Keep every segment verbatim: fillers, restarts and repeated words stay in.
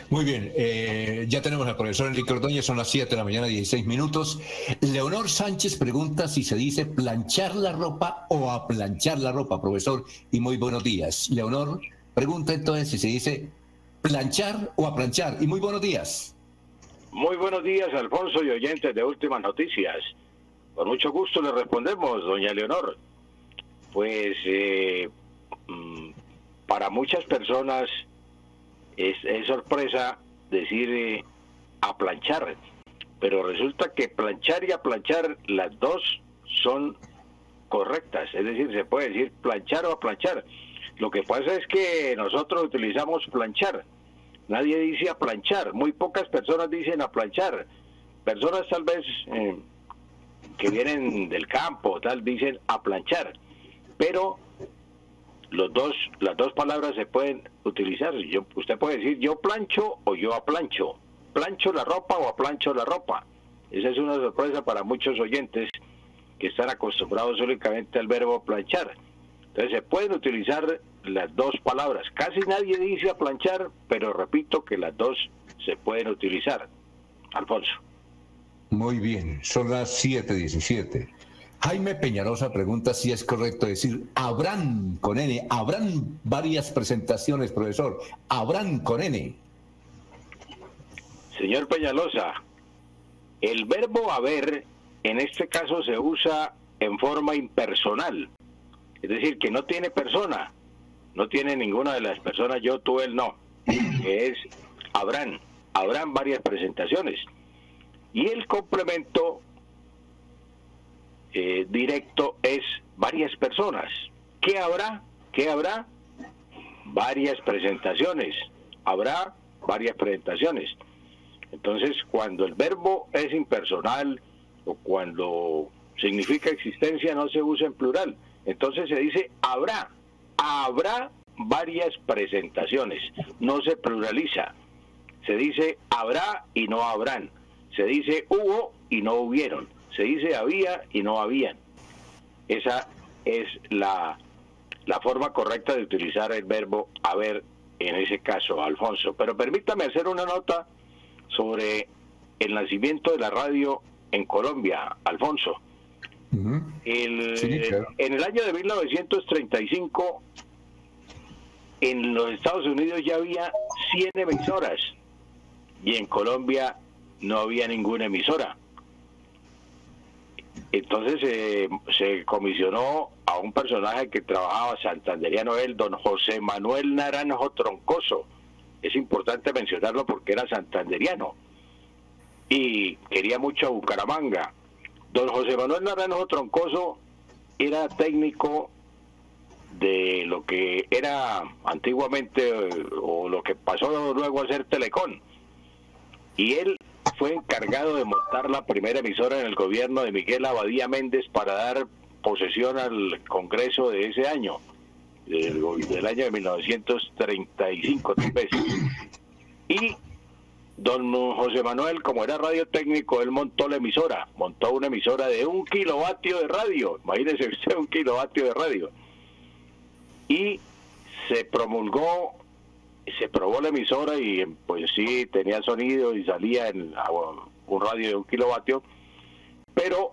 Muy bien, eh, ya tenemos al profesor Enrique Ordóñez, son las siete de la mañana, dieciséis minutos. Leonor Sánchez pregunta si se dice planchar la ropa o aplanchar la ropa, profesor, y muy buenos días. Leonor pregunta entonces si se dice planchar o aplanchar, y muy buenos días. Muy buenos días, Alfonso y oyentes de Últimas Noticias. Con mucho gusto le respondemos, doña Leonor. Pues eh, para muchas personas es, es sorpresa decir eh, aplanchar, pero resulta que planchar y aplanchar, las dos son correctas, es decir, se puede decir planchar o aplanchar. Lo que pasa es que nosotros utilizamos planchar, nadie dice aplanchar, muy pocas personas dicen aplanchar, personas tal vez eh, que vienen del campo, tal dicen aplanchar, pero los dos, las dos palabras se pueden utilizar. Yo, usted puede decir yo plancho o yo aplancho, plancho la ropa o aplancho la ropa. Esa es una sorpresa para muchos oyentes que están acostumbrados únicamente al verbo planchar. Entonces se pueden utilizar las dos palabras. Casi nadie dice aplanchar, pero repito que las dos se pueden utilizar. Alfonso. Muy bien, son las siete diecisiete. Jaime Peñalosa pregunta si es correcto decir habrán con N. Habrán varias presentaciones, profesor. Habrán con N. Señor Peñalosa, el verbo haber en este caso se usa en forma impersonal. Es decir, que no tiene persona. No tiene ninguna de las personas, yo, tú, él, no. Que es habrán. Habrán varias presentaciones. Y el complemento Eh, directo es varias personas. ¿Qué habrá? ¿Qué habrá? Varias presentaciones. Habrá varias presentaciones. Entonces, cuando el verbo es impersonal o cuando significa existencia, no se usa en plural. Entonces se dice habrá. Habrá varias presentaciones. No se pluraliza. Se dice habrá y no habrán. Se dice hubo y no hubieron. Se dice había y no habían. Esa es la, la forma correcta de utilizar el verbo haber en ese caso, Alfonso. Pero permítame hacer una nota sobre el nacimiento de la radio en Colombia, Alfonso. Uh-huh. el, sí, claro. En el año de mil novecientos treinta y cinco, en los Estados Unidos ya había cien emisoras y en Colombia no había ninguna emisora. Entonces eh, se comisionó a un personaje que trabajaba santanderiano, él, don José Manuel Naranjo Troncoso. Es importante mencionarlo porque era santanderiano y quería mucho a Bucaramanga. Don José Manuel Naranjo Troncoso era técnico de lo que era antiguamente o lo que pasó luego a ser Telecom, y él fue encargado de montar la primera emisora en el gobierno de Miguel Abadía Méndez para dar posesión al Congreso de ese año, del, del año de mil novecientos treinta y cinco tal vez. Y don José Manuel, como era radiotécnico, él montó la emisora, montó una emisora de un kilovatio de radio, imagínese usted un kilovatio de radio, y se promulgó, se probó la emisora y pues sí tenía sonido y salía en un radio de un kilovatio, pero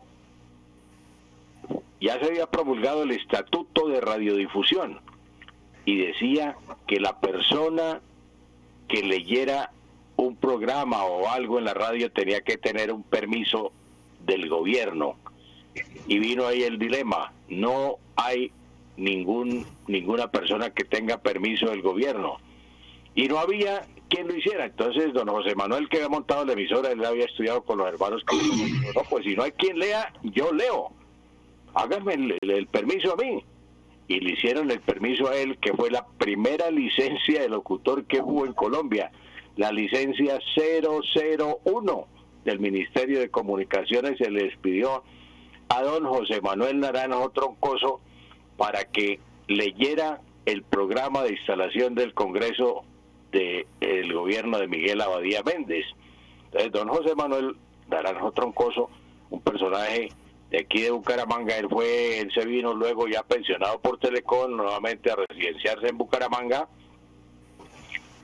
ya se había promulgado el estatuto de radiodifusión y decía que la persona que leyera un programa o algo en la radio tenía que tener un permiso del gobierno. Y vino ahí el dilema, no hay ningún ninguna persona que tenga permiso del gobierno. Y no había quien lo hiciera. Entonces don José Manuel, que había montado la emisora, él había estudiado con los hermanos que dijo, no, pues si no hay quien lea, yo leo. Háganme el, el, el permiso a mí. Y le hicieron el permiso a él, que fue la primera licencia de locutor que hubo en Colombia, la licencia cero cero uno del Ministerio de Comunicaciones. Se le pidió a don José Manuel Naranjo Troncoso para que leyera el programa de instalación del Congreso del gobierno de Miguel Abadía Méndez. Entonces don José Manuel Naranjo Troncoso, un personaje de aquí de Bucaramanga, él fue, él se vino luego ya pensionado por Telecom nuevamente a residenciarse en Bucaramanga,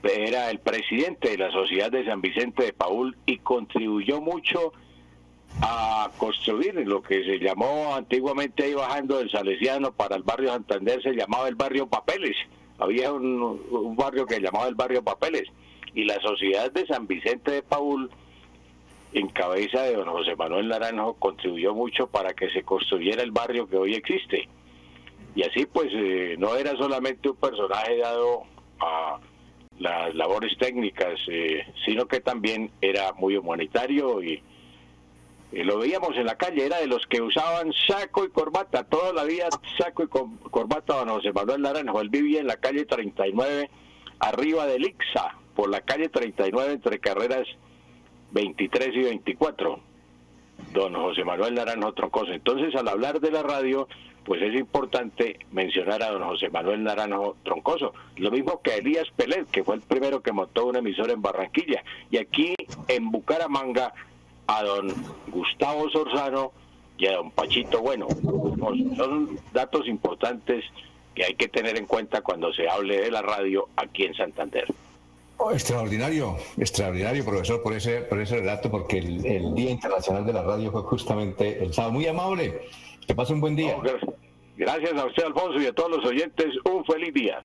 era el presidente de la Sociedad de San Vicente de Paúl y contribuyó mucho a construir lo que se llamó antiguamente ahí bajando del Salesiano para el barrio Santander, se llamaba el barrio Papeles. Había un, un barrio que se llamaba el barrio Papeles, y la Sociedad de San Vicente de Paúl, en cabeza de don José Manuel Naranjo, contribuyó mucho para que se construyera el barrio que hoy existe. Y así pues eh, no era solamente un personaje dado a las labores técnicas, eh, sino que también era muy humanitario y Eh, lo veíamos en la calle, era de los que usaban saco y corbata, toda la vida saco y corbata don José Manuel Naranjo. Él vivía en la calle treinta y nueve, arriba del I C S A, por la calle treinta y nueve, entre carreras veintitrés y veinticuatro, don José Manuel Naranjo Troncoso. Entonces, al hablar de la radio, pues es importante mencionar a don José Manuel Naranjo Troncoso. Lo mismo que a Elías Pelet, que fue el primero que montó una emisora en Barranquilla. Y aquí, en Bucaramanga, a don Gustavo Sorzano y a don Pachito Bueno. Son datos importantes que hay que tener en cuenta cuando se hable de la radio aquí en Santander. Oh, extraordinario, extraordinario, profesor, por ese, por ese relato, porque el, el Día Internacional de la Radio fue justamente el sábado. Muy amable, que pase un buen día. No, gracias a usted, Alfonso, y a todos los oyentes, un feliz día.